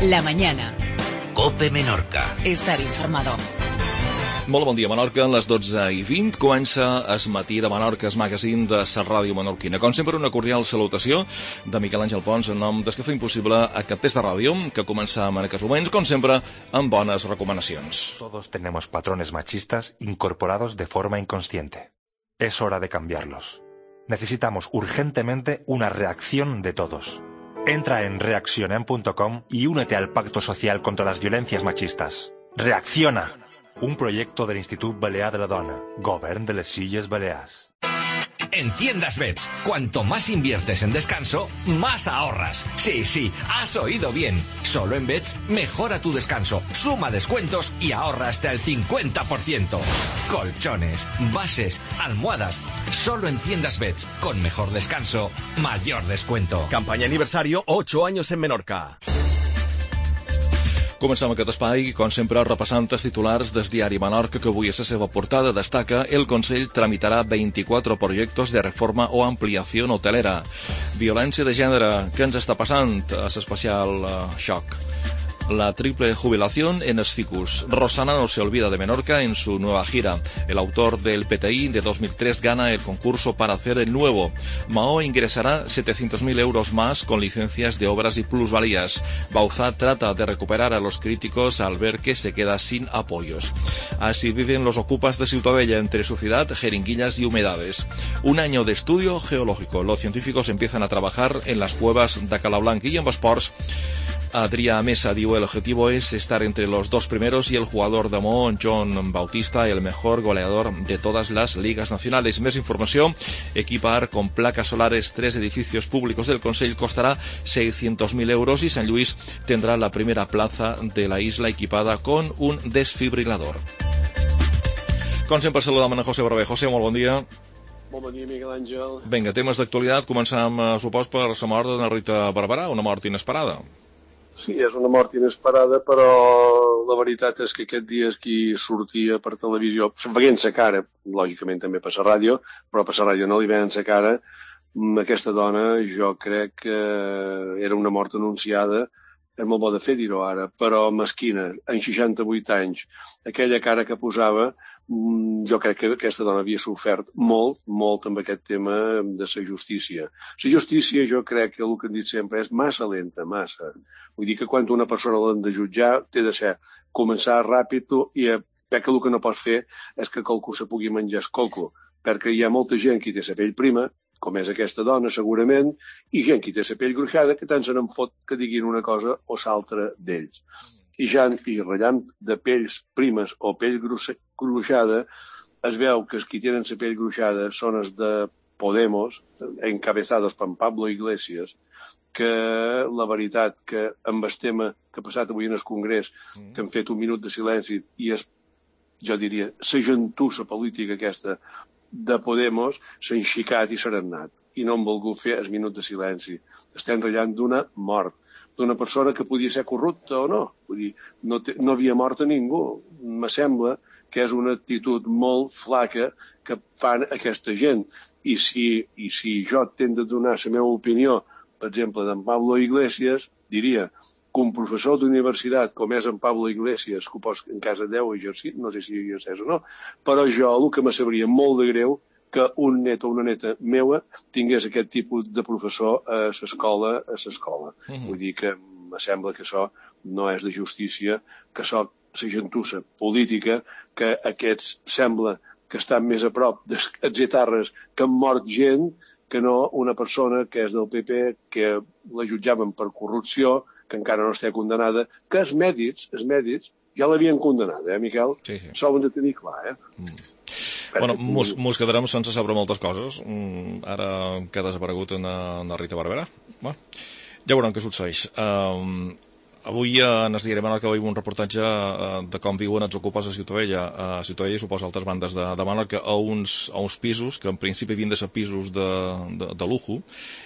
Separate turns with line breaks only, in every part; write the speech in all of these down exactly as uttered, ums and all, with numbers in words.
La mañana.
COPE Menorca.
Estar informado.
Molt bon dia, Menorca. A les dotze i vint comença Es matí de Menorca, es magazine de la ràdio menorquina. Com sempre, una cordial salutació de Miquel Àngel Pons en nom dels que fa impossible aquest test de ràdio, que començam en aquests moments, com sempre, amb bones recomanacions.
Todos tenemos patrones machistas incorporados de forma inconsciente. Es hora de cambiarlos. Necesitamos urgentemente una reacción de todos. Entra en reaccionem punto com y únete al Pacto Social contra las Violencias Machistas. ¡Reacciona! Un proyecto del Institut Balear de la Dona, Govern de les Illes Balears.
En Tiendas Bets, cuanto más inviertes en descanso, más ahorras. Sí, sí, has oído bien. Solo en Bets mejora tu descanso, suma descuentos y ahorra hasta el cincuenta por ciento. Colchones, bases, almohadas. Solo en Tiendas Bets, con mejor descanso, mayor descuento.
Campaña aniversario, ocho años en Menorca.
Comencem aquest espai, com sempre, repassant els titulars del diari Menorca, que avui a la seva portada destaca: el Consell tramitarà veinticuatro proyectos de reforma o ampliación hotelera. Violència de gènere, què ens està passant? És especial uh, xoc. La triple jubilación en els ficus. Rosana no se olvida de Menorca en su nueva gira. El autor del P T I de dos mil tres gana el concurso para hacer el nuevo. Mao ingresará setecientos mil euros más con licencias de obras y plusvalías. Bauzá trata de recuperar a los críticos al ver que se queda sin apoyos. Así viven los ocupas de Ciutadella, entre suciedad, jeringuillas y humedades. Un año de estudio geológico. Los científicos empiezan a trabajar en las cuevas de Calablanca. Y en esports, Adrià Mesa diu: el objetivo es estar entre los dos primeros y el jugador de Mo, John Bautista, el mejor goleador de todas las ligas nacionales. Més informació: equipar con placas solares tres edificios públicos del Consell costará seiscientos mil euros y San Luis tendrá la primera plaza de la isla equipada con un desfibrilador. Com sempre, saludam a José Barber. José, molt bon dia.
Molt bon dia, Miquel Àngel.
Vinga, temes d'actualitat. Començam, eh, supos, per la mort de Rita Barberà, una mort inesperada.
Sí, és una mort inesperada, però la veritat és que aquest dia és qui sortia per televisió, veient sa cara, lògicament també per la ràdio, però per la ràdio no li veien sa cara. Aquesta dona, jo crec que era una mort anunciada, és molt bo de fer dir-ho ara, però mesquina, en seixanta-vuit anys, aquella cara que posava, jo crec que aquesta dona havia sofert molt, molt amb aquest tema de la justícia. La justícia, jo crec que el que hem dit sempre és massa lenta, massa. Vull dir que quan una persona l'han de jutjar, té de ser començar ràpid i crec que el que no pots fer és que qualcú se pugui menjar el coco, perquè hi ha molta gent que té la pell prima, com és aquesta dona, segurament, i gent que té la pell gruixada, que tant se n'en fot que diguin una cosa o l'altra d'ells. I ja i ratllant de pells primes o pell gruixada, es veu que els que tenen la pell gruixada són els de Podemos, encabezados per Pablo Iglesias, que la veritat que amb el tema que ha passat avui en el Congrés, que han fet un minut de silenci i és, jo diria, la gentussa política aquesta de Podemos, s'ha enxicat i s'ha arenat i no han volgut fer el minut de silenci. Estem ratllant d'una mort, d'una persona que podia ser corrupta o no. Vull dir, no, te, no havia mort a ningú. Me sembla que és una actitud molt flaca que fan aquesta gent. I si, i si jo tinc de donar la meva opinió, per exemple, d'en Pablo Iglesias, diria que un professor d'universitat com és en Pablo Iglesias, que ho pots en casa deu exercir, no sé si exerceix o no, però jo el que me sabria molt de greu que un net o una neta meua tingués aquest tipus de professor a l'escola, a l'escola. Mm-hmm. Vull dir que me sembla que això no és de justícia, que això, la gentussa política, que aquests sembla que estan més a prop dels etarres que han mort gent, que no una persona que és del P P, que la jutjaven per corrupció, que encara no està condenada, que els mèdics, els mèdics ja l'havien condenada, eh, Miquel?
Sí, sí.
Això ho hem de tenir clar, eh?
Mm. Bueno, mos, mos quedarem sense saber moltes coses. Mm, ara que ha desaparegut una, una Rita Barberà. Bueno, ja veurem què succeeix. Um, Avui en el diari Menorca veiem un reportatge de com viuen els ocupes a Ciutadella. A Ciutadella, suposa, altres bandes de, de Menorca, a uns, a uns pisos, que en principi havien de ser pisos de, de, de lujo,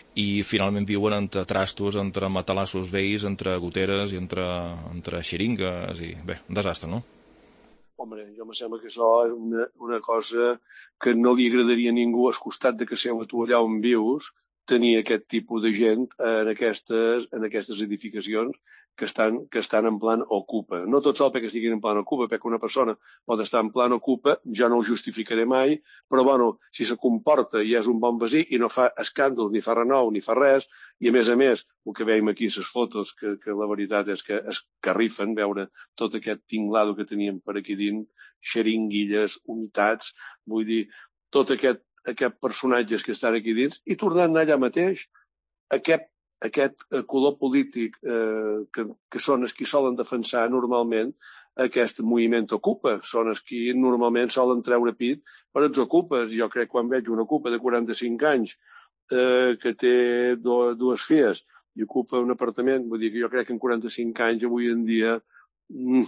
i finalment viuen entre trastos, entre matalassos vells, entre goteres i entre, entre xiringues, i bé, un desastre, no?
Home, jo me sembla que això és una, una cosa que no li agradaria a ningú al costat de que seu a tu allà on vius, tenir aquest tipus de gent en aquestes, en aquestes edificacions que estan, que estan en plan ocupa. No tot sol perquè estiguin en plan ocupa, perquè una persona pot estar en plan ocupa, jo no ho justificaré mai, però bueno, si se comporta i és un bon veí i no fa escàndols, ni fa renou, ni fa res, i a més a més, el que veiem aquí, les fotos, que, que la veritat és que es carrifen, veure tot aquest tinglado que teníem per aquí dins, xeringuilles, unitats, vull dir, tot aquest, aquest personatges que estan aquí dins, i tornant allà mateix, aquest aquest color polític eh, que, que són els qui solen defensar normalment aquest moviment ocupa, són els qui normalment solen treure pit per els ocupes. Jo crec que quan veig un ocupa de quaranta-cinc anys eh, que té do, dues filles i ocupa un apartament, vull dir que jo crec que en quaranta-cinc anys avui en dia mm,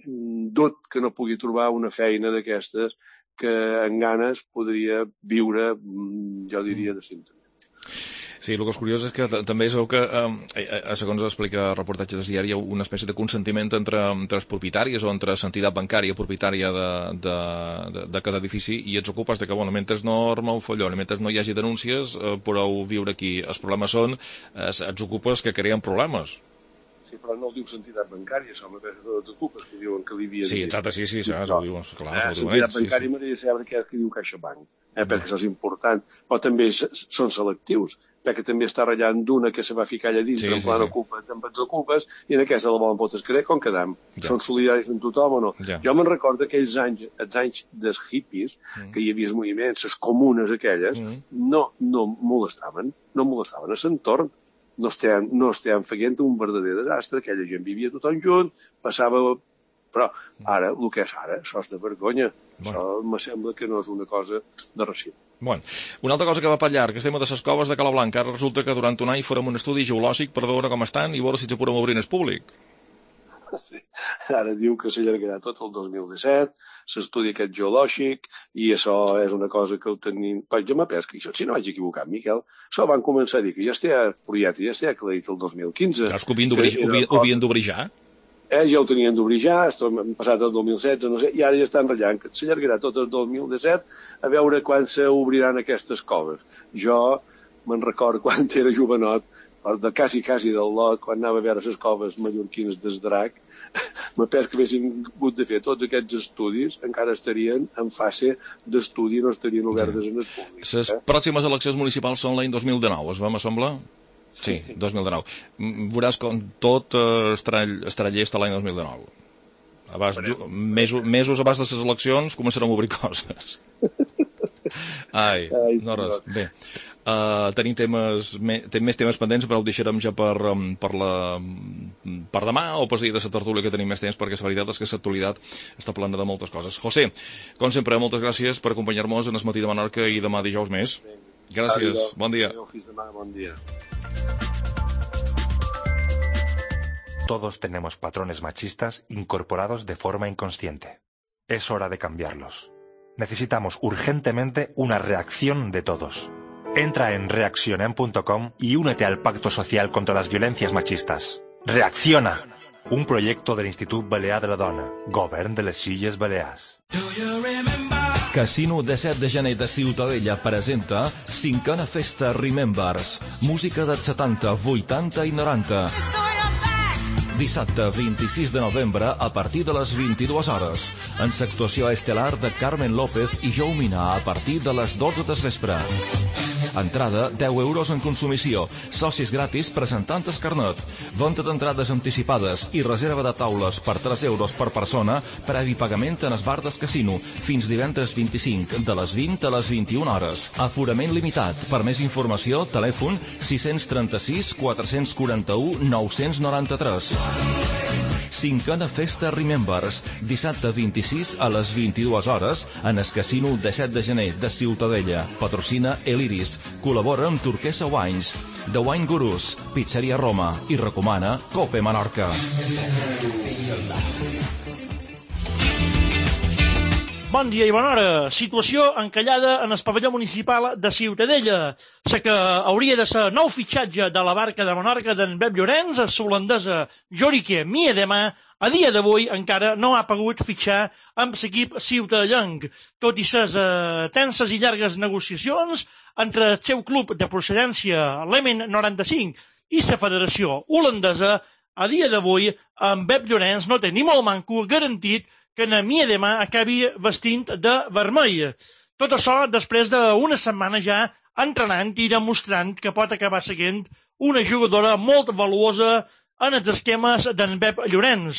dut que no pugui trobar una feina d'aquestes que en ganes podria viure, mm, jo diria, de símptomes.
Sí, el que és curiós és que també es veu que, eh, segons explica el reportatge del diari, hi ha una espècie de consentiment entre, entre els propietaris o entre l'entitat bancària propietària de, de, de, de cada edifici i els ocupes de que, bueno, mentre no arma un folló, mentre no hi hagi denúncies, eh, podeu viure aquí. Els problemes són els, els ocupes que creen problemes.
Sí, però no ho diu l'entitat bancària, això m'agrada que els ocupes que diuen que li havien
Sí, exacte, sí, sí, això no. Ho diuen, clar, eh, ho diuen
l'entitat bancària sí, sí. M'agradaria saber què, què diu CaixaBank, eh, perquè això és important, però també són selectius, perquè també està ratllant d'una que se va ficar allà dins, sí, en plan sí, sí. Ocupes, amb els ocupes, i en aquesta la volen potes creure com quedam. Ja. Són solidaris amb tothom o no? Ja. Jo me'n recordo aquells anys, els anys dels hippies, mm. que hi havia els moviments, les comunes aquelles, mm. no, no molestaven, no molestaven a l'entorn. No estem, no estem feient un verdader desastre, aquella gent vivia tothom junt, passava... Però ara, el que és ara, això és de vergonya. Bueno. Això me sembla que no és una cosa de recent.
Bueno. Una altra cosa que va per llarg, que estem a les coves de Calablanca. Ara resulta que durant un any farem un estudi geològic per veure com estan i veure si ens podem obrir en públic.
Sí. Ara diu que s'allargarà tot el dos mil disset, s'estudi aquest geològic, i això és una cosa que el tenim... Però jo m'apès que això, si no vaig equivocat, Miquel, això van començar a dir que ja estia projecte, ja estia aclarit el dos mil quinze.
Creus que ho havien d'obrir ja?
Eh, ja ho tenien d'obrir ja, hem passat el dos mil setze, no sé, i ara ja estan ratllant, que s'allargarà tot el dos mil disset a veure quan s'obriran aquestes coves. Jo me'n recordo quan era jovenot, de quasi, quasi del lot, quan anava a veure les coves mallorquines del Drac, m'apès que haguessin hagut de fer tots aquests estudis, encara estarien en fase d'estudi, no estarien obertes en el públic.
Les eh? pròximes eleccions municipals són l'any dos mil dinou, es va m'assemblar? Sí, dos mil dinou. Veuràs com tot estarà llest l'any dos mil dinou. Abans, mesos, mesos abans de les eleccions començarem a obrir coses. Ai, Ai no res. Bé, uh, tenim temes, me, tenim més temes pendents, però ho deixarem ja per, um, per, la, per demà o per seguir de la tertúlia, que tenim més temps, perquè la veritat és que l'actualitat està plena de moltes coses. José, com sempre, moltes gràcies per acompanyar-nos en el matí de Menorca i demà dijous més. Gràcies, Adiós. Bon dia.
Bon dia.
Todos tenemos patrones machistas incorporados de forma inconsciente. Es hora de cambiarlos. Necesitamos urgentemente una reacción de todos. Entra en reaccionem punto com y únete al Pacto Social contra las Violencias Machistas. ¡Reacciona! Un proyecto del Institut Balear de la Dona, Govern de les Illes Balears.
Casino disset de gener de Ciutadella presenta cinquena festa Remembers. Música dels setanta, vuitanta i noranta. Dissabte vint-i-sis de novembre a partir de les vint-i-dues hores. En l'actuació estel·lar de Carmen López i Jou Mina a partir de les dotze del vespre. Entrada deu euros en consumició. Socis gratis presentant el carnet. Venda d'entrades anticipades i reserva de taules per tres euros per persona, previ pagament en el bar del casino. Fins divendres vint-i-cinc, de les vint a les vint-i-una hores. Aforament limitat. Per més informació, telèfon sis trenta-sis quatre quaranta-u nou noranta-tres. Cinquena festa Remembers. Dissabte vint-i-sis a les vint-i-dues hores en el casino disset de gener de Ciutadella. Patrocina Eliris. Col·labora amb Turquesa Wines, The Wine Gurus, Pizzeria Roma i recomana Cope Menorca.
Bon dia i bona hora. Situació encallada en el pavelló municipal de Ciutadella. Sé que hauria de ser nou fitxatge de la barca de Menorca d'en Pep Llorenç, la holandesa Jorike Miedema, a dia d'avui encara no ha pogut fitxar amb l'equip ciutadellenc, tot i les eh, tenses i llargues negociacions entre el seu club de procedència, l'Emen noranta-cinc, i la federació holandesa. A dia d'avui, en Pep Llorenç no té ni molt manco garantit que en Miedema acabi vestint de vermell. Tot això després d'una setmana ja entrenant i demostrant que pot acabar seguint una jugadora molt valuosa en els esquemes d'en Pep Llorenç.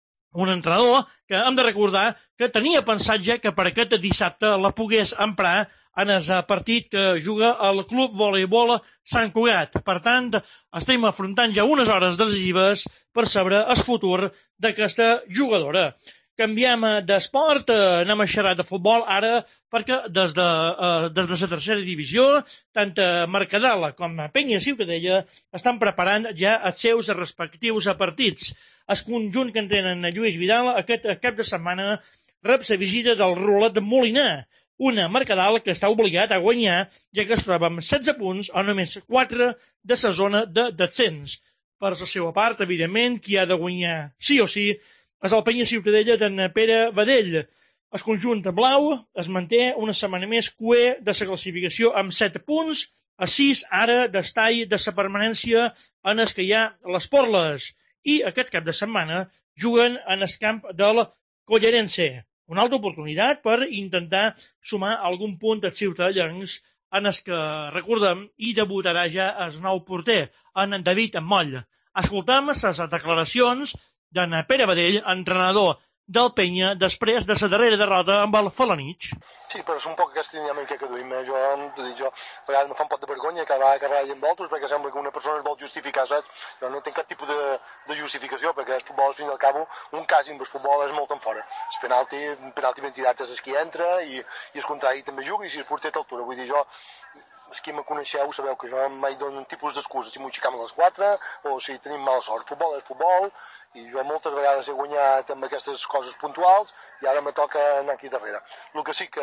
Un entrenador que hem de recordar que tenia pensat ja que per aquest dissabte la pogués emprar en el partit que juga al Club Voleibol Sant Cugat. Per tant, estem afrontant ja unes hores decisives per saber el futur d'aquesta jugadora. Canviem d'esport, anem a xerrar de futbol ara, perquè des de, eh, des de la tercera divisió, tant Mercadal com Penya Ciutadella estan preparant ja els seus respectius partits. El conjunt que entrenen Lluís Vidal aquest cap de setmana rep la visita del Rolet Molinar, una Mercadal que està obligat a guanyar, ja que es troba amb setze punts o només quatre de la zona de descens. Per la seva part, evidentment, qui ha de guanyar sí o sí és el Penya Ciutadella d'en Pere Badell. El conjunt blau es manté una setmana més cuer de la classificació amb set punts, a sis ara d'estall de la permanència en els que hi ha les Porles. I aquest cap de setmana juguen en el camp del Collarense. Una altra oportunitat per intentar sumar algun punt als ciutadellencs en els que, recordem, hi debutarà ja el nou porter, en David Moll. Escoltem les declaracions d'en Pere Badell, entrenador del Penya, després de la darrera derrota amb el Felanitx.
Sí, però és un poc aquesta dinàmica que duim. Eh? Jo, jo, a vegades me fa un pot de vergonya cada vegada que ratllen d'altres, perquè sembla que una persona es vol justificar, saps? Jo no tinc cap tipus de, de justificació, perquè el futbol, al fin i al cabo, un cas amb el futbol és molt en fora. El penalti, un penalti ben tirat és el que entra, i, i el contrari també juga, i si el porter t'altura. Vull dir, jo, els que me coneixeu sabeu que jo mai dono un tipus d'excusa si m'ho aixecam a les quatre, o si tenim mala sort. Futbol és futbol, i jo moltes vegades he guanyat amb aquestes coses puntuals i ara me toca anar aquí darrere. El que sí que,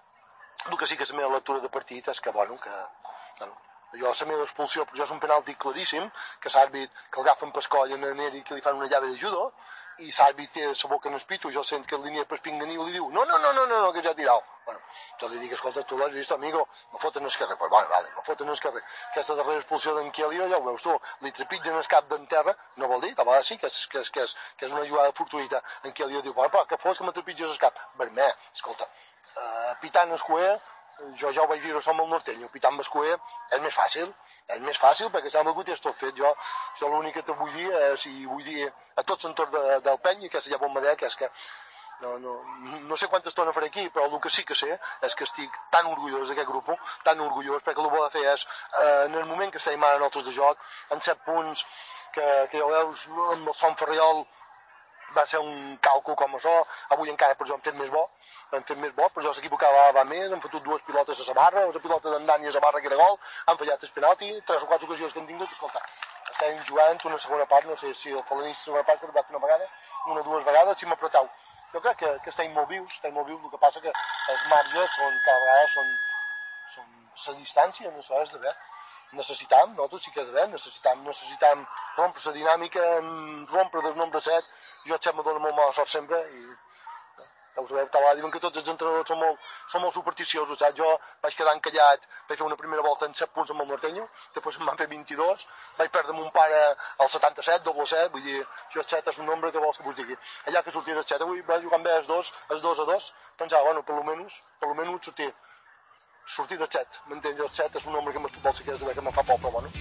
el que sí que és la meva lectura de partit és que, bueno, que, bueno, jo la meva expulsió, jo és un penalti claríssim, que l'àrbit que el agafen pel coll en el i que li fan una llave de judo, i l'àrbit té la boca en el pito, jo sent que el línia per pinganil li diu no, no, no, no, no, no que ja ha tirat. Bueno, jo li dic, escolta, tu l'has vist, amigo, me foten el carrer. Pues, bueno, vale, me foten el carrer. Aquesta darrera expulsió d'en Kelly, ja ho veus tu, li trepitgen el cap d'en terra, no vol dir, a vegades sí que és, que és, que és, que és una jugada fortuïta. En Kelly diu, bueno, però que fos que me trepitges el cap. Vermell, escolta, uh, pitant el cuer, jo ja ho vaig dir amb el norteño, pitant el cuer és més fàcil, és més fàcil perquè sembla que ho tens tot fet. Jo, jo l'únic que te vull dir és, i vull dir a tots l'entorn de, del Penya, que és ja bon madec, és que no, no, no sé quanta estona faré aquí, però el que sí que sé és que estic tan orgullós d'aquest grup, tan orgullós, perquè el que vol fer és, eh, en el moment que estem ara nosaltres de joc, en set punts, que, que ja veus, amb el Son Ferriol, va ser un càlcul com això, avui encara per això hem fet més bo, hem fet més bo, però jo l'equip que va, va més, hem fotut dues pilotes a la barra, la pilota d'en Dani a la barra que era gol, han fallat el penalti, tres o quatre ocasions que hem tingut, escolta, estem jugant una segona part, no sé si el Felanitx la segona part que ha arribat una vegada, una o dues vegades, si m'apretau. Jo crec que, que estem molt vius, estem molt vius, el que passa que els marges són, cada vegada són, són la distància, no sé, és de bé. Necessitam, nosaltres sí que és de bé, necessitam, necessitam rompre la dinàmica, rompre del nombre set. Jo et me dona molt mala sort sempre i ja ho sabeu, tal, diuen que tots els entrenadors són molt, són molt supersticiosos, saps? Jo vaig quedar encallat, vaig fer una primera volta en set punts amb el norteño, després em van fer vint-i-dos, vaig perdre mon pare al setanta-set, doble set, vull dir, jo el set és un nombre que vols que vos digui. Allà que sortia del set, avui va jugar amb els dos, els dos a dos, pensava, bueno, per lo menos, per lo menos sortir. sortir del set, m'entens? Jo el set és un nombre que amb el futbol sí que és de bé, que me fa por, però bueno.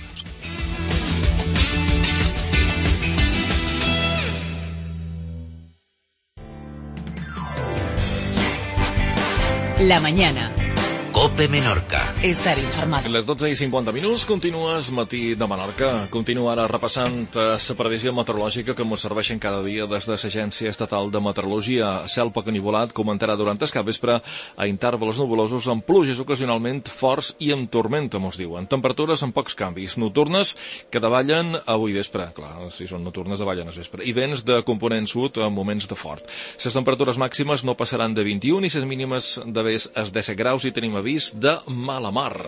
La mañana.
COPE Menorca.
Estar informado.
Les dotze i cinquanta minuts, continues Matí de Menorca. Continua ara repassant la previsió meteorològica que ens serveixen cada dia des de l'Agència Estatal de Meteorologia. Cel poc enivolat comentarà durant el capvespre a intervals nuvolosos amb pluges ocasionalment forts i amb tormenta, mos diuen. Temperatures amb pocs canvis, nocturnes que davallen avui vespre. Clar, si són nocturnes davallen al vespre. I vents de component sud en moments de fort. Les temperatures màximes no passaran de vint-i-un i les mínimes de vés es disset graus i tenim avís de mala mar.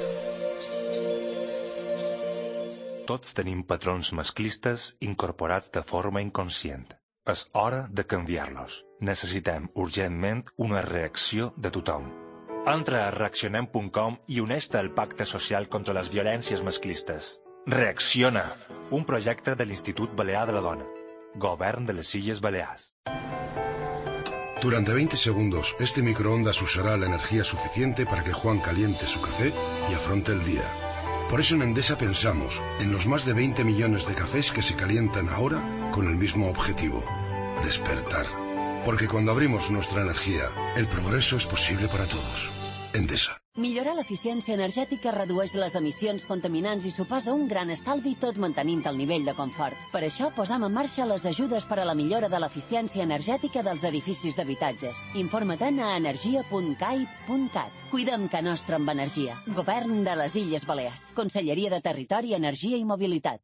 Tots tenim patrons masclistes incorporats de forma inconscient. És hora de canviar-los. Necessitem urgentment una reacció de tothom. Entra a reaccionem punt com i uneix-te al Pacte Social contra les Violències Masclistes. Reacciona! Un projecte de l'Institut Balear de la Dona. Govern de les Illes Balears.
Durante veinte segundos, este microondas usará la energía suficiente para que Juan caliente su café y afronte el día. Por eso en Endesa pensamos en los más de veinte millones de cafés que se calientan ahora con el mismo objetivo: despertar. Porque cuando abrimos nuestra energía, el progreso es posible para todos. Endesa.
Millorar l'eficiència energètica redueix les emissions contaminants i suposa un gran estalvi tot mantenint el nivell de confort. Per això posam en marxa les ajudes per a la millora de l'eficiència energètica dels edificis d'habitatges. Informa-te'n a energia punt cait punt cat. Cuidem que nostra amb energia. Govern de les Illes Balears. Conselleria de Territori, Energia i Mobilitat.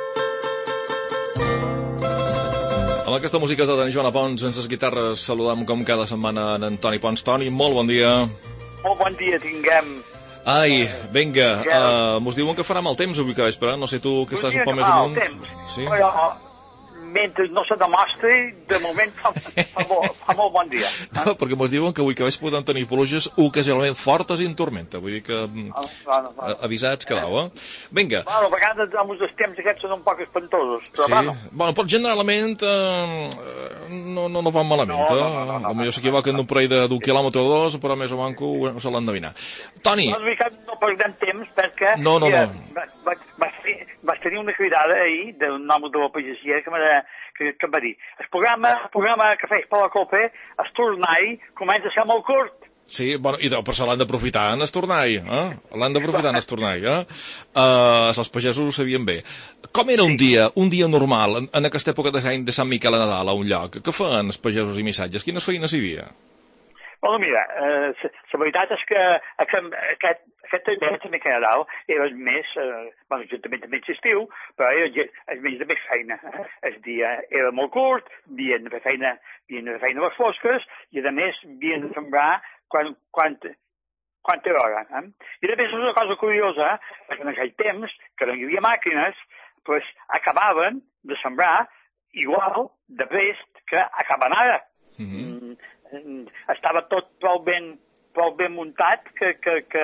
Amb aquesta música de Joana Pons, sense les guitarres, saludam com cada setmana en Antoni Pons. Toni, molt bon dia.
Molt bon dia, tinguem.
Ai, vinga, uh, mos diuen que farà mal temps avui que vespre, no sé tu que estàs un poc més amunt.
Sí? Però, mentre no se demostri, de moment fa, fa, molt, fa molt bon dia. Eh?
No, perquè mos diuen que avui que vespre poden tenir pluges ocasionalment fortes i en tormenta, vull dir que ah, bueno, bueno. avisats quedau, eh? Vinga.
Bueno, a vegades amb els temps aquests són un poc espantosos, però
sí.
bueno.
Bueno, però generalment eh, no, no, no van malament, eh? No, no, no, no, potser s'equivoquen d'un parell d'un quilòmetre o dos, però més o manco ho se l'han d'endevinar. Toni!
No, no perdem temps perquè
no, no,
ja,
no.
Va, va, va, vaig tenir una cridada ahir d'un home de la pagesia que, que, que em va dir el programa, el programa que feix per la COPE, el tornai, comença a ser molt curt.
Sí, bueno, i per això l'han d'aprofitar en el tornai, eh? L'han d'aprofitar en el tornai, eh? Uh, els pagesos ho sabien bé. Com era un
sí. dia,
un dia normal, en, en aquesta època de Sant, de Sant Miquel a Nadal, a un lloc? Què feien els pagesos i missatges? Quines feines hi havia?
Bueno, mira, eh, la veritat és que aquest, aquest, aquest dia també que Nadal era més, eh, bueno, juntament també estiu, però era el mes de més feina. Eh? El dia era molt curt, havien de fer feina, havien de fer feina a les fosques, i a més havien de sembrar quan, quan, quanta hora. Eh? I a més és una cosa curiosa, perquè en aquell temps, que no hi havia màquines, pues, acabaven de sembrar igual de prest que acaben ara. Mm-hmm. Mm, estava tot prou ben, prou ben muntat que, que, que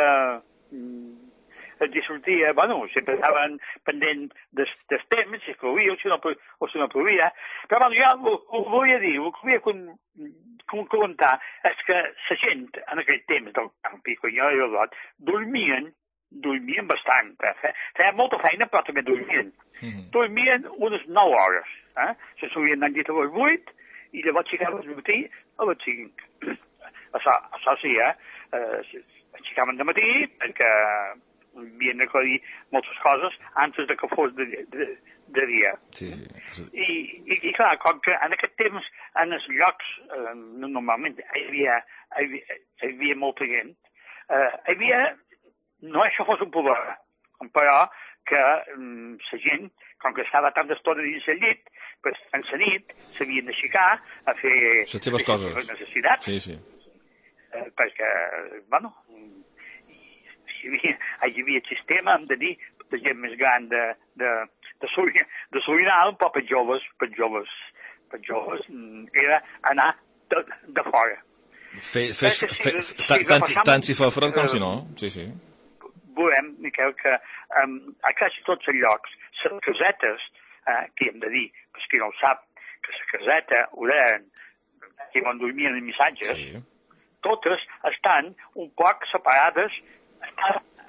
mm, els sortia, bueno, sempre estaven pendent dels, dels temps, si plovia o si no, o si no plovia, però bueno, jo ho, ho volia dir, ho volia com, com comentar, és que la gent en aquell temps del campi, quan jo era lot, dormien, dormien bastant, eh? Feien molta feina però també dormien. Mm-hmm. Dormien unes nou hores, eh? Se s'havien anat a les vuit, i llavors aixecaven al matí a les cinc. Això, això sí, eh? eh aixecaven de matí perquè havien d'aclarir moltes coses antes de que fos de, de, de dia.
Sí.
I, i, I clar, com que en aquest temps, en els llocs, eh, normalment hi havia, hi havia, hi havia molta gent, eh, hi havia, no és que fos un problema, però que mm, la gent, com que estava tant d'estona dins el llit, pues, en la nit s'havien d'aixecar a fer
les seves coses,
les necessitats.
Sí, sí.
Eh, perquè, bueno, hi havia, hi havia el sistema, hem de dir, de gent més gran de, de, de, Surinam, de Surinam, però per joves, per joves, per joves, era anar de, de fora.
Fe, fes, fe, fe, fe, tant, tant, si, tant si fa fred com si no, sí, sí.
Veurem, Miquel, que um, a quasi tots els llocs, les casetes, eh, que hem de dir, perquè qui no ho sap, que la caseta, eren, que on dormien els missatges, sí. Totes estan un poc separades, estan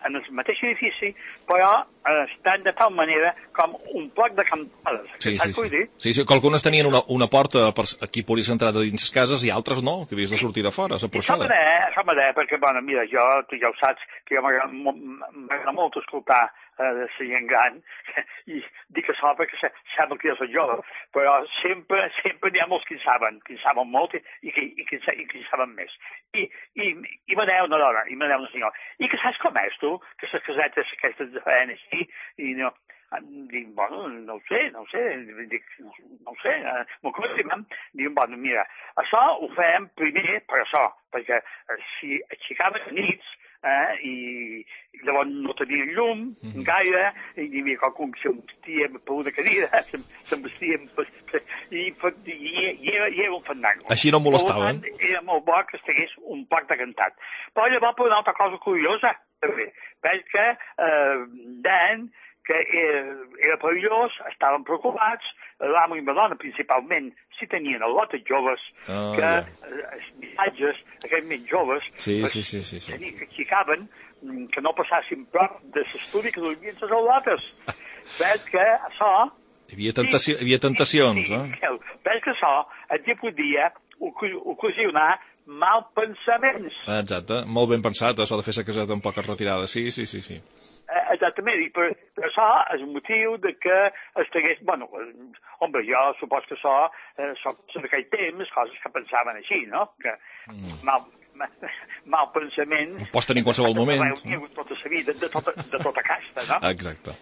en el mateix edifici, però estan de tal manera com un bloc de campades.
Sí, sí, sí. sí, sí. Algunes tenien una, una porta per aquí podries entrar de dins cases i altres no, que havies de sortir de fora, la porxada.
Això m'agrada, perquè, bueno, mira, jo, tu ja ho saps, que jo m'agrada molt escoltar eh, de la gent gran, i dic això perquè sembla que jo soc jove, però sempre, sempre n'hi ha molts que en saben, que en saben molt i, i, que, i, que, i que en saben més. I, i, i m'aneu una dona, i m'aneu una senyora. I que saps com és, tu? Que les casetes aquestes de feina així, i no... Dic, bueno, no ho sé, no ho sé, dic, no, no ho sé, eh, m'ho confirmem. Dic, bueno, mira, això ho fem primer per això, perquè eh, si aixecaven nits, eh, i, i llavors no tenien llum mm-hmm. gaire, i hi havia qualcun que se'm vestia per una cadira, se'm, se'm vestia i, i, i, era, i era un fandango.
Així no molestaven?
Era molt bo que estigués un poc de cantat. Però llavors per una altra cosa curiosa, també, perquè eh, Dan, que era, era perillós, estaven preocupats, l'amo i la dona principalment, si tenien a lotes joves, oh, que yeah. els missatges, aquells més joves,
sí, sí, sí, sí, sí.
que xicaven, que no passassin prop de l'estudi que dormien les lotes. Ves que això...
Hi havia, tentaci... hi havia tentacions,
sí, sí, eh? Ves que això et podia ocasionar mal pensaments.
Exacte, molt ben pensat, això de fer la caseta amb poques retirades, sí, sí, sí, sí.
Exactament, i per, per això és el motiu de que estigués... Bueno, home, jo supos que això eh, són d'aquell temps, coses que pensaven així, no? Que mm. mal, mal, mal pensament...
Ho pots tenir en qualsevol moment.
Que no? Tota la vida, de tota, de tota casta, no?
Exacte.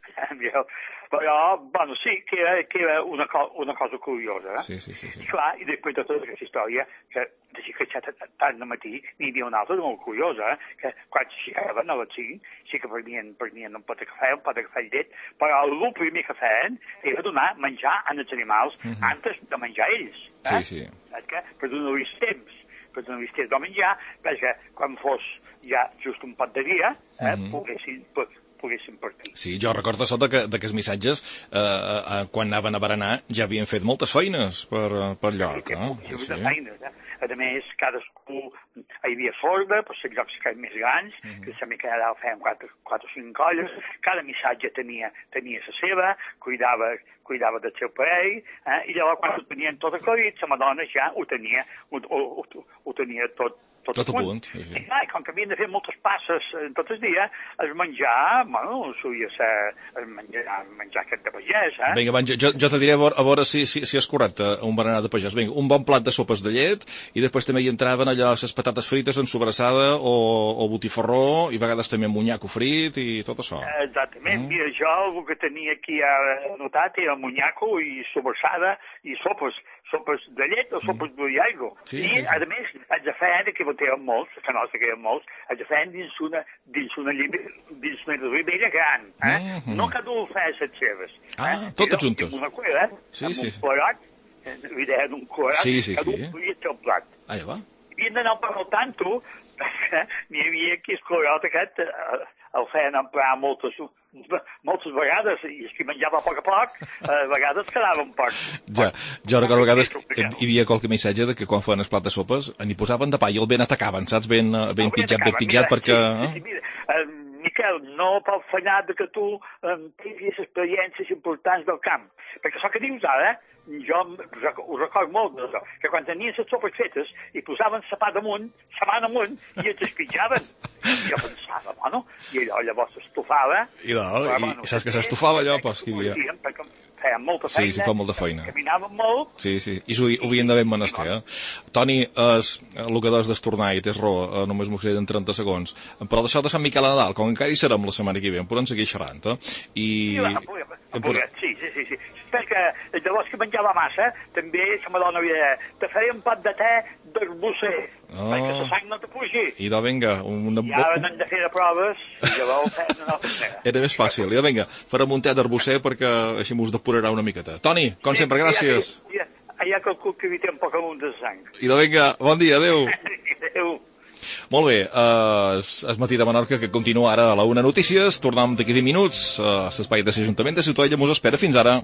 Però, bueno, sí, que era, que era una, co una cosa curiosa, eh?
Sí, sí, sí. sí.
I clar, i després de tota aquesta història, que de xicatxat tant de matí, n'hi havia una altra molt curiosa, eh? Que quan s'aixecaven a les cinc, sí que prenien, prenien un pot de cafè, un pot de cafè llet, però el primer que feien era donar menjar als animals mm -hmm. antes de menjar ells. Eh?
Sí, sí.
Que, per donar-los temps, per donar-los temps de menjar, perquè quan fos ja just un pot de dia, eh, mm -hmm. poguessin... poguessin partir.
Sí, jo recordo això de que, de que els missatges, eh, eh, quan anaven a berenar, ja havien fet moltes feines per, per lloc.
Sí,
eh?
sí, sí. Feines, eh? A més, cadascú hi havia forma, per ser llocs que més grans, mm -hmm. que també cada feien quatre, quatre o cinc colles, cada missatge tenia, tenia la seva, cuidava, cuidava del seu parell, eh? I llavors quan ho tenien tot aclarit, la Madonna ja ho tenia, ho, ho, ho, ho tenia tot tot,
tot a punt. punt sí, sí.
I, I com que havien de fer moltes passes eh, tot el dia, el menjar, bueno, solia ser el menjar, el menjar aquest de pagès, eh?
Vinga, van, jo, jo te diré a veure, a veure si, si, si és correcte un berenar de pagès. Vinga, un bon plat de sopes de llet, i després també hi entraven allò, les patates frites en sobrassada o, o botifarró, i a vegades també monyaco frit i tot això.
Exactament. Mm. Mira, jo el que tenia aquí anotat era monyaco i sobrassada i sopes, sopes de llet o sopes mm. d'aigua.
Sí,
I,
sí, sí.
a més, els de feien, que tenen molts, que no sé que eren molts, els de feien dins una, dins una, dins una ribera gran, eh? Mm -hmm. No cada un feia les seves.
Ah,
eh?
totes juntes.
Amb una cuera, eh?
Sí,
amb
sí.
un plorot, idea d'un corat,
sí, sí,
cada
sí.
un podia fer un plat.
Ah, ja va.
Havien d'anar per al tanto, perquè n'hi havia qui el corat aquest el feien emprar moltes, moltes vegades, i els que menjava a poc a poc, a vegades quedava un poc.
Ja, jo recordo a vegades hi havia qualque missatge de que quan feien el plat de sopes n'hi posaven de pa i el ben atacaven, saps? Ben, ben pitjat, ben pitjat, perquè...
Sí, sí, mira, eh, Miquel, no pot fallar de que tu eh, tinguis experiències importants del camp, perquè això que dius ara, jo ho recordo molt d'això, que quan tenien les sopes fetes i posaven la pa damunt, la mà damunt, i els espitjaven. I jo pensava, bueno, i allò llavors s'estofava.
I, no, però, i bueno, saps que s'estofava allò? Pues, que hi havia...
Feien molta feina,
sí, sí, fa molta feina.
Caminaven molt.
Sí, sí, i ho, ho havien de ben menester, eh? Toni, es, el que has d'estornar, i tens raó, eh, només m'ho queden trenta segons, però d'això de Sant Miquel a Nadal, com encara hi serem la setmana que ve, em podem seguir xerrant, eh? I...
Sí, va, podem, podem, sí, sí, sí, sí. Perquè llavors que menjava massa, també la Madonna havia de fer un pot de te d'arbusser, oh. perquè la sang no te pugi.
I doncs vinga, una...
I ara no hem de fer de proves, i llavors fem una altra manera.
Era més fàcil, ja vinga, farem un te d'arbusser perquè així m'ho depurarà una miqueta. Toni, com sí, sempre, gràcies.
Hi ha, hi ha qualcú que hi té un poc amunt de sang.
I doncs vinga, bon dia, adeu.
Adeu.
Molt bé, uh, és Matí de Menorca que continua ara a la Una Notícies. Tornem d'aquí vint minuts a l'espai de l'Ajuntament de Ciutadella. Mos espera. Fins ara.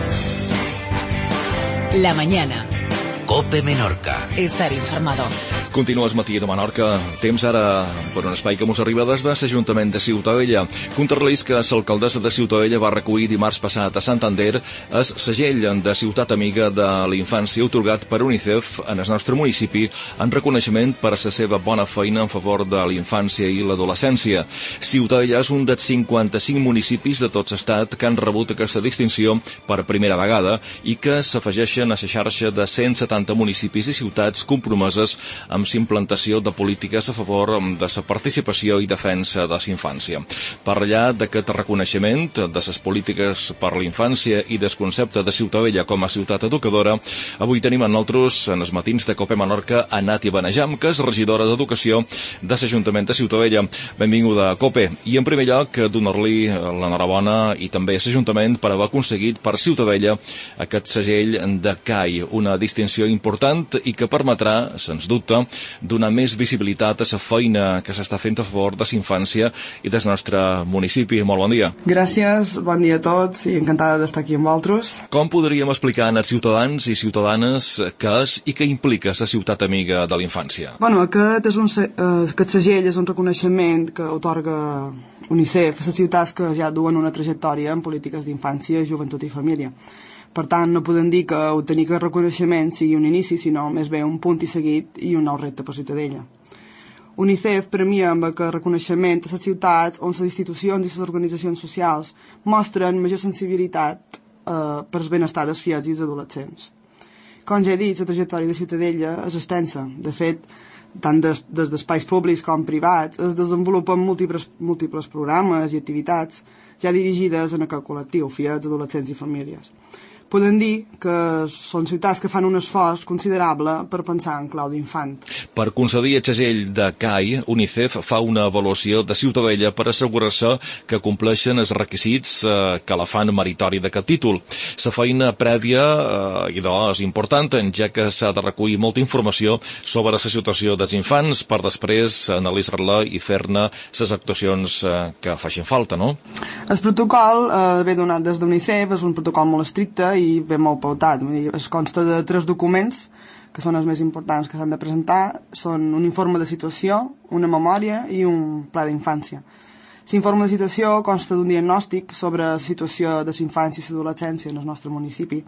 La mañana.
Cope Menorca.
Estar informado.
Continues Matí de Menorca. Temps ara per un espai que mos arriba des de l'Ajuntament de Ciutadella. Contar-los que l'alcaldessa de Ciutadella va recollir dimarts passat a Santander el segell de Ciutat Amiga de la Infància otorgat per UNICEF en el nostre municipi en reconeixement per a la seva bona feina en favor de la infància i l'adolescència. Ciutadella és un dels cinquanta-cinc municipis de tot l'estat que han rebut aquesta distinció per primera vegada i que s'afegeixen a la xarxa de cent setanta municipis i ciutats compromeses amb l'implantació de polítiques a favor de la participació i defensa de la infància. Parlar d'aquest reconeixement de les polítiques per la infància i del concepte de Ciutadella com a ciutat educadora, avui tenim amb nosaltres en els matins de Cope Menorca a Nàtia Benejam, que és regidora d'Educació de l'Ajuntament de Ciutadella. Benvinguda a Cope. I en primer lloc, donar-li l'enhorabona i també a l'Ajuntament per haver aconseguit per Ciutadella aquest segell de C A I, una distinció important i que permetrà, sens dubte, donar més visibilitat a la feina que s'està fent a favor de la infància i del nostre municipi. Molt bon dia.
Gràcies, bon dia a tots i encantada d'estar aquí amb vosaltres.
Com podríem explicar als ciutadans i ciutadanes què és i què implica la ciutat amiga de la infància?
Bueno, aquest, és un, aquest segell és un reconeixement que otorga UNICEF a les ciutats que ja duen una trajectòria en polítiques d'infància, joventut i família. Per tant, no podem dir que obtenir aquest reconeixement sigui un inici, sinó més bé un punt i seguit i un nou repte per Ciutadella. UNICEF premia amb aquest reconeixement a les ciutats on les institucions i les organitzacions socials mostren major sensibilitat eh, per el benestar dels fills i dels adolescents. Com ja he dit, la trajectòria de Ciutadella és extensa. De fet, tant des, des d'espais públics com privats es desenvolupen múltiples, múltiples programes i activitats ja dirigides en aquest col·lectiu, fills, adolescents i famílies. Podem dir que són ciutats que fan un esforç considerable per pensar en clau d'infant.
Per concedir el segell de C A I, UNICEF fa una avaluació de Ciutadella per assegurar-se que compleixen els requisits eh, que la fan meritori d'aquest títol. La feina prèvia, eh, i és important, ja que s'ha de recollir molta informació sobre la situació dels infants per després analitzar-la i fer-ne les actuacions eh, que facin falta, no?
El protocol eh, ve donat des d'UNICEF, és un protocol molt estricte i ben molt pautat. Es consta de tres documents que són els més importants que s'han de presentar. Són un informe de situació, una memòria i un pla d'infància. L'informe de situació consta d'un diagnòstic sobre la situació de l'infància i l'adolescència en el nostre municipi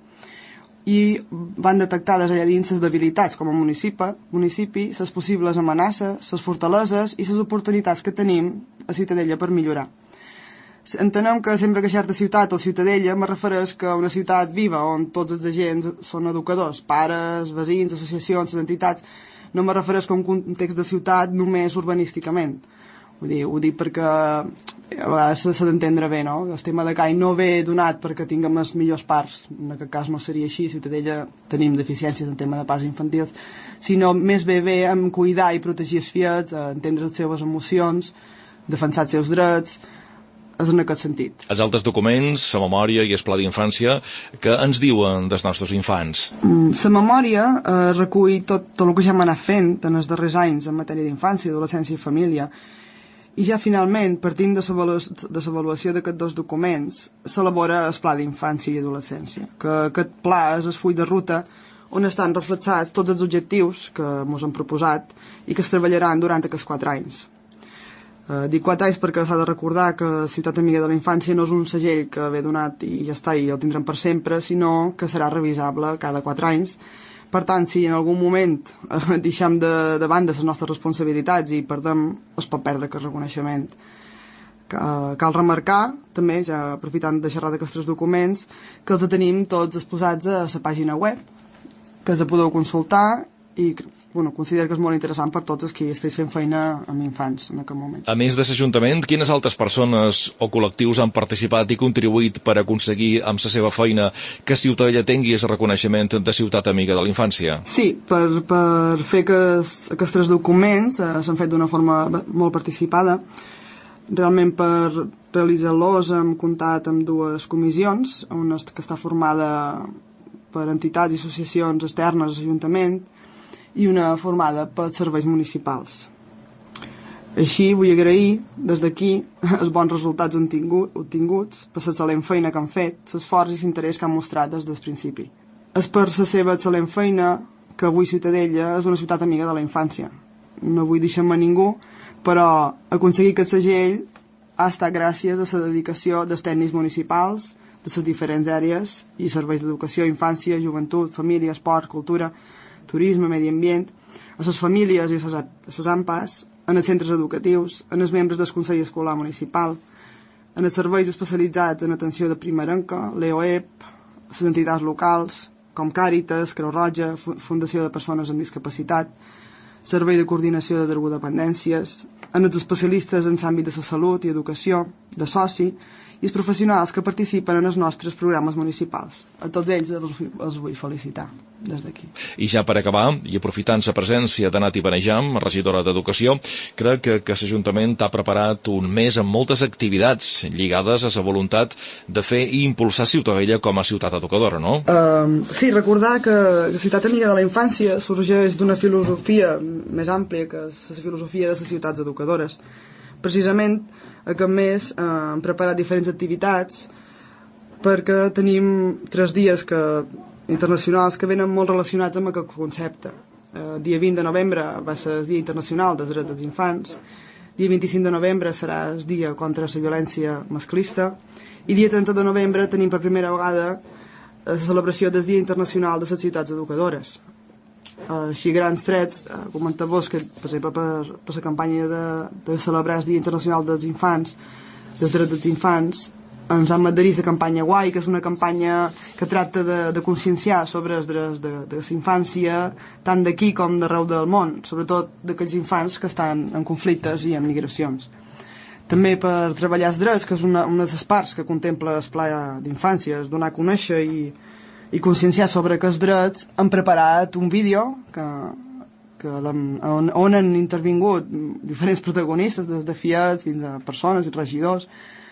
i van detectades allà dins les debilitats com a municipi, municipi, les possibles amenaces, les fortaleses i les oportunitats que tenim a Ciutadella per millorar. Entenem que sempre que xerta ciutat o ciutadella me refereix que una ciutat viva on tots els agents són educadors, pares, veïns, associacions, entitats. No me refereix com un context de ciutat només urbanísticament. Vull dir, ho dic perquè a vegades s'ha d'entendre bé, no? El tema de C A I no ve donat perquè tinguem les millors parts, en aquest cas no seria així, a Ciutadella tenim deficiències en tema de parts infantils, sinó més bé bé en cuidar i protegir els fills, entendre les seves emocions, defensar els seus drets, és en aquest sentit.
Els altres documents, la memòria i el pla d'infància, que ens diuen dels nostres infants?
La memòria eh, recull tot, tot el que ja hem anat fent en els darrers anys en matèria d'infància, adolescència i família. I ja finalment, partint de l'avaluació d'aquests dos documents, s'elabora el pla d'infància i adolescència, que aquest pla és el full de ruta on estan reflexats tots els objectius que ens han proposat i que es treballaran durant aquests quatre anys. Uh, dic quatre anys perquè s'ha de recordar que Ciutat Amiga de la Infància no és un segell que ve donat i ja està i el tindrem per sempre, sinó que serà revisable cada quatre anys. Per tant, si en algun moment uh, deixem de, de banda les nostres responsabilitats i perdem, es pot perdre aquest reconeixement. Uh, cal remarcar, també, ja aprofitant de xerrar d'aquests tres documents, que els tenim tots exposats a la pàgina web, que els podeu consultar i bueno, considero que és molt interessant per tots els que estiguin fent feina amb infants en aquest moment.
A més de l'Ajuntament, quines altres persones o col·lectius han participat i contribuït per aconseguir amb la seva feina que Ciutadella tingui el reconeixement de Ciutat Amiga de la Infància?
Sí, per, per fer que aquests tres documents eh, s'han fet d'una forma molt participada. Realment per realitzar-los hem comptat amb dues comissions, una que està formada per entitats i associacions externes a l'Ajuntament i una formada per serveis municipals. Així vull agrair des d'aquí els bons resultats obtinguts per l'excel·lent feina que han fet, l'esforç i l'interès que han mostrat des del principi. És per la seva excel·lent feina que avui Ciutadella és una ciutat amiga de la infància. No vull deixar-me ningú, però aconseguir aquest segell ha estat gràcies a la dedicació dels tècnics municipals, de les diferents àrees i serveis d'educació, infància, joventut, família, esport, cultura, turisme, medi ambient, a les famílies i a les A M P As, en els centres educatius, en els membres del Consell Escolar Municipal, en els serveis especialitzats en atenció de primerenca, l'E O E P, les entitats locals, com Càritas, Creu Roja, Fundació de Persones amb Discapacitat, Servei de Coordinació de Drogodependències, en els especialistes en l'àmbit de la salut i educació, de soci, i els professionals que participen en els nostres programes municipals. A tots ells els, els vull felicitar des d'aquí.
I ja per acabar, i aprofitant la presència de Nati Benejam, regidora d'Educació, crec que, que l'Ajuntament ha preparat un mes amb moltes activitats lligades a la voluntat de fer i impulsar Ciutadella com a ciutat educadora, no?
Uh, sí, recordar que la ciutat amiga de la infància sorgeix d'una filosofia més àmplia que la filosofia de les ciutats educadores. Precisament, aquest mes eh, hem preparat diferents activitats perquè tenim tres dies que, internacionals que venen molt relacionats amb aquest concepte. El dia vint de novembre va ser el Dia Internacional dels Drets dels Infants, dia vint-i-cinc de novembre serà el Dia contra la Violència Masclista i dia trenta de novembre tenim per primera vegada la celebració del Dia Internacional de les Ciutats Educadores. Així, grans trets, comentar-vos que, per exemple, per, per la campanya de, de celebrar el Dia Internacional dels Infants, dels Drets dels Infants, ens vam adherir a la campanya Guai, que és una campanya que tracta de, de conscienciar sobre els drets de, de la infància, tant d'aquí com d'arreu del món, sobretot d'aquells infants que estan en conflictes i en migracions. També per treballar els drets, que és una, una de les parts que contempla el pla d'infància, és donar a conèixer i i conscienciar sobre aquests drets, hem preparat un vídeo que, que on, on han intervingut diferents protagonistes, des de fiats fins a persones i regidors,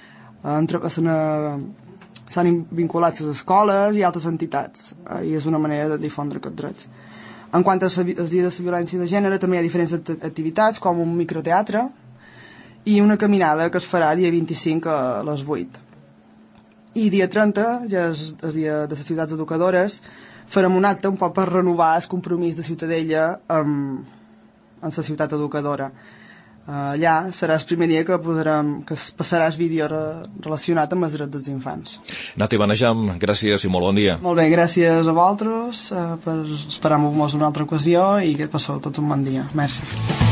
s'han vinculat les escoles i altres entitats, i és una manera de difondre aquests drets. En quant al Dia de la Violència de Gènere, també hi ha diferents activitats, com un microteatre i una caminada que es farà dia vint-i-cinc a les vuit. I dia trenta, ja és el dia de les ciutats educadores, farem un acte un poc per renovar el compromís de Ciutadella amb, amb la ciutat educadora. Uh, allà serà el primer dia que, posarem, que es passarà el vídeo re, relacionat amb els drets dels infants.
Nati Benejam, gràcies i molt bon dia.
Molt bé, gràcies a vosaltres uh, per esperar-vos una altra ocasió i que passeu tots un bon dia. Merci.